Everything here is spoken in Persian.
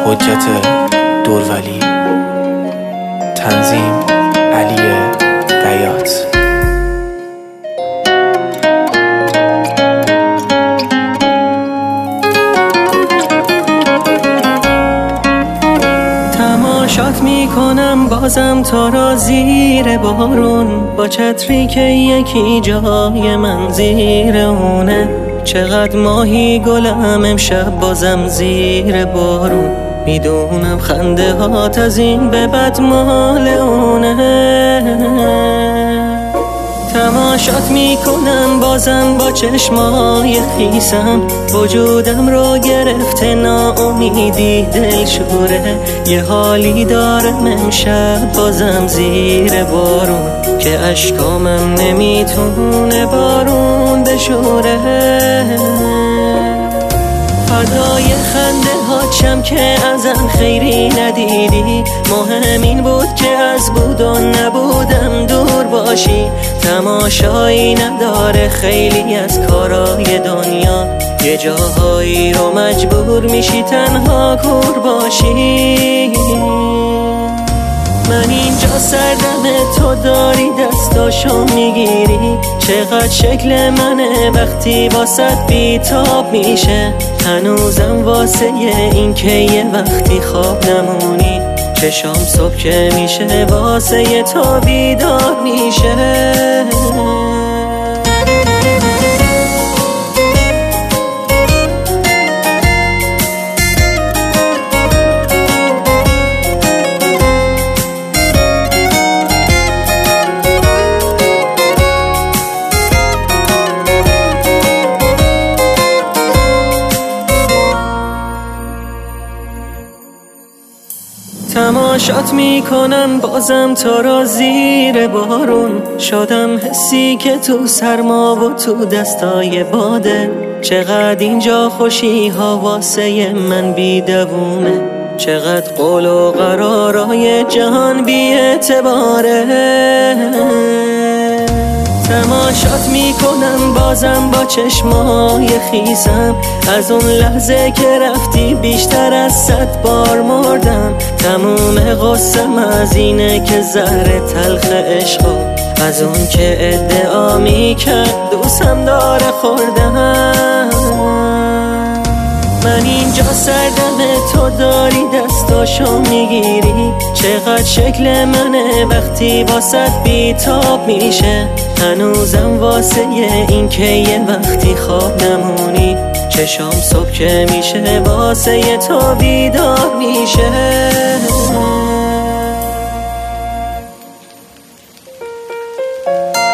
حجت دورولی. تنظیم علی بیات. تماشات میکنم بازم تو را زیر بارون، با چتری که یکی جای من زیر اونه. چقدر ماهی گلم امشب بازم زیر بارون، میدونم خنده هات از این به بد مال اونه. تماشات میکنم بازم با چشمای خیسم، وجودم رو گرفته ناامیدی دلشوره. یه حالی دارم امشب بازم زیر بارون، که اشکامم نمیتونه بارون بشوره. فردای خنده هاتشم که ازم خیری ندیدی، مهم این بود که از بود و نبودم دور باشی. تماشایی نداره خیلی از کارای دنیا، یه جاهایی رو مجبور میشی تنها کور باشی. من اینجا سردم، تو داری دستاشو میگیری. چقدر شکل منه وقتی واسط بیتاب میشه. هنوزم واسه این که یه وقتی خواب نمونی، چشام صبح که میشه واسه تو بیدار میشه. تماشات میکنم بازم تو را زیر بارون، شدم حسی که تو سرما و تو دستای باده. چقدر اینجا خوشی ها واسه من بیدوونه، چقدر قول و قرارای جهان بی اعتباره. تماشات میکنم بازم با چشمای خیسم، از اون لحظه که رفتی بیشتر از 100 بار مردم. تموم قصم از اینه که زهر تلخ عشقا، از اون که ادعا میکرد دوستم داره خوردم. من اینجا سردم، تو داری دستاشو میگیری. چقدر شکل منه وقتی واسط بیتاب میشه. هنوزم واسه این که یه وقتی خواب نمونی، چشام صبح که میشه واسه تو بیدار میشه.